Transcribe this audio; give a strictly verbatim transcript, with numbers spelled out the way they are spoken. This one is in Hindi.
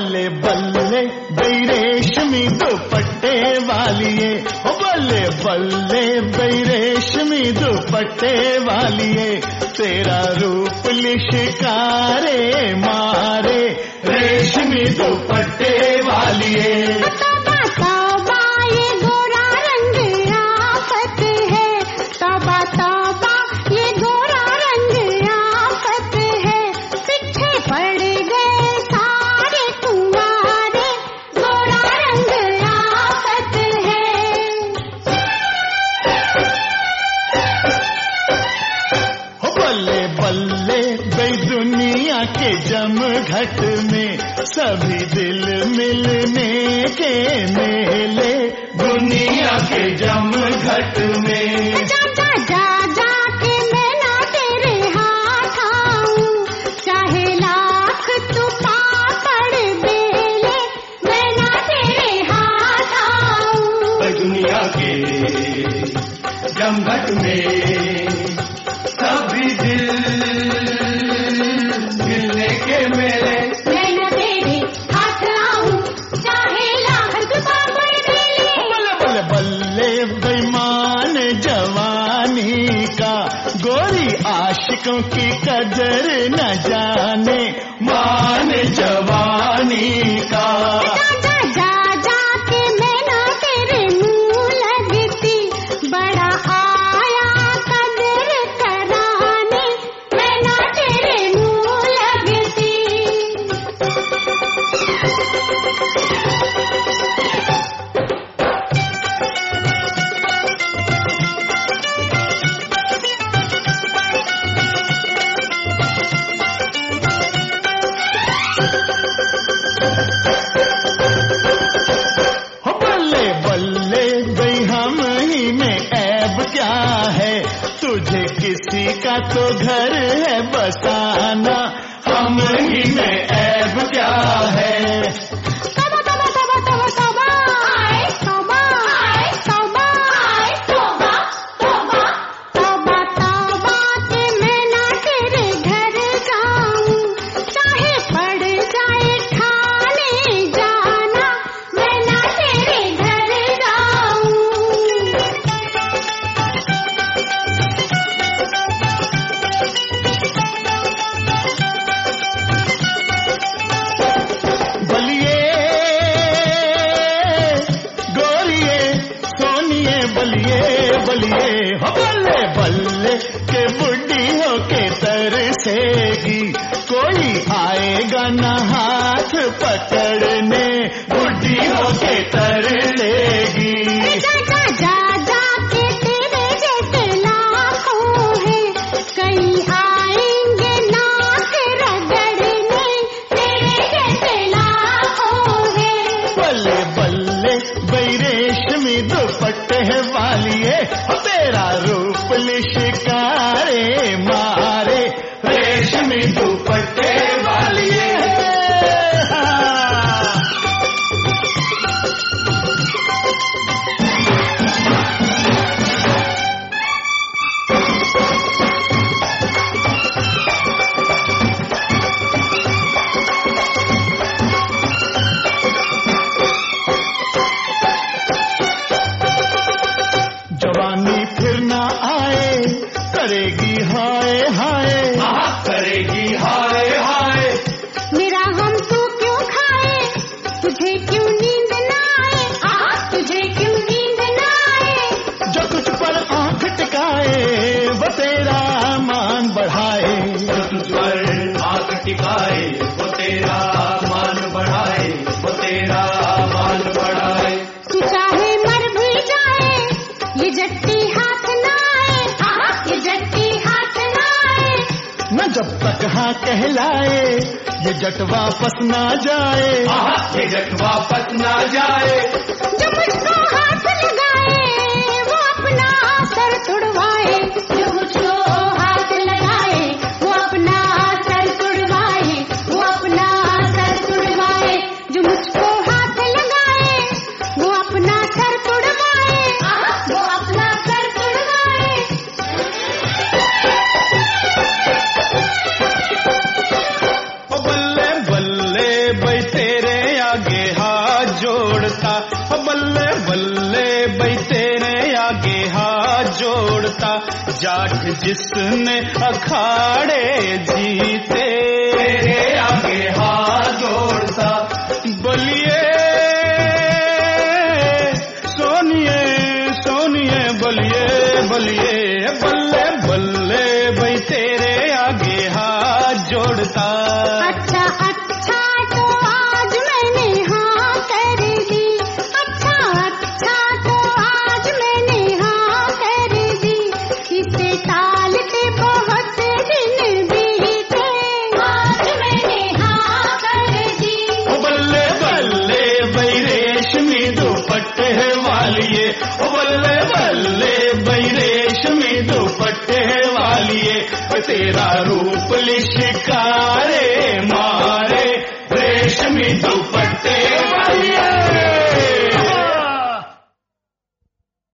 बल्ले बल्ले बई रेशमी दुपट्टे वालिए, ओ बल्ले बल्ले बई रेशमी दुपट्टे वालिए, तेरा रूप लिशकारे मारे रेशमी दुपट्टे वालिए। दुनिया के जमघट में सभी दिल मिलने के मेले, दुनिया के जमघट में जा जा जा जा के मैं ना तेरे हाथ आऊं, चाहे लाख तू पापड़ बेले, मैं ना तेरे हाथ आऊं। दुनिया के जमघट में सभी दिल मिलने के मेले, मैं न तेरे हाथ आऊं, चाहे लाख तू पापड़ बेले। बल्ले बल्ले बल्ले बेईमान जवानी का, गोरी आशिकों की कदर न जाने मान जवानी का। जा जा जा जा के मैं ना तेरे मुंह लगती, बड़ा आया कदर कराने, मैं ना तेरे मुंह लगती। बल्ले बल्ले बई हम ही में ऐब क्या है, तुझे किसी का तो घर है बसाना, हम ही में ऐब क्या है। तौबा तौबा तौबा तौबा तौबा आए तौबा आए तौबा आए तौबा तौबा तौबा तौबा के मैं ना तेरे घर जाऊं, चाहे पड़ जाए ठाने जाना, मैं ना तेरे घर जाऊं। बलिए गोरिए सोनिए बलिए बलिए, हो बल्ले बल्ले के बुढ़ी हो के तरसेगी, कोई आएगा न हाथ पकड़ने, बुढ़ी हो के तरसेगी। जा जा जा जा के तेरे जैसे लाखों हैं, कई आएंगे नाक रगड़ने, तेरे जैसे लाखों हैं। बल्ले बल्ले बई रेशमी दुपट्टे वालिए, हो तेरा रूप लिशकारे मारे रेशमी दुपट्टे वालिए। जवानी फिर ना आए, करेगी हाय हाय, करेगी हाय हाय। मेरा हम तू क्यों खाए, तुझे क्यों नींद ना आए, आ तुझे क्यों नींद ना आए। जो तुझ पर आंख टिकाए वो तेरा मान बढ़ाए, जो तुझ पर आंख टिकाए वो तेरा मान बढ़ाए, वो तेरा मान बढ़ाए। तू चाहे मर भी जाए, ये जट्टी हाथ ना आए, आ ये जट्टी हाथ ना आए। न जब तक हाँ कहलाए ये जट वापस ना जाए, ये जट वापस ना जाए। जो मुझको हाथ लगाए वो अपना सर तुड़वाए, जो मुझको हाथ लगाए वो अपना सर तुड़वाए, वो अपना सर तुड़वाए। जो मुझको हाथ लगाए वो अपना सर तुड़वाए, वो अपना सर तुड़वाए। ओ बल्ले बल्ले बई तेरे जाट जिसने अखाड़े जीते, तेरे आगे हाथ जोड़ता। बलिए सोनिए सोनिए बलिए बलिए, बल्ले बल्ले भाई तेरे आगे हाथ जोड़ता। अच्छा अच्छा तो आज मैंने हाँ कर दी, अच्छा अच्छा तो आज मैंने हाँ कर दी, इसे टालते बहुत दिन बीते, आज मैंने हाँ कर दी। ओ बल्ले बल्ले भाई रेशमी दुपट्टे वालिए, ओ बल्ले बल्ले भाई रेशमी दुपट्टे वालिए, तेरा रूप लिशकारे मारे रेशमी दुपट्टे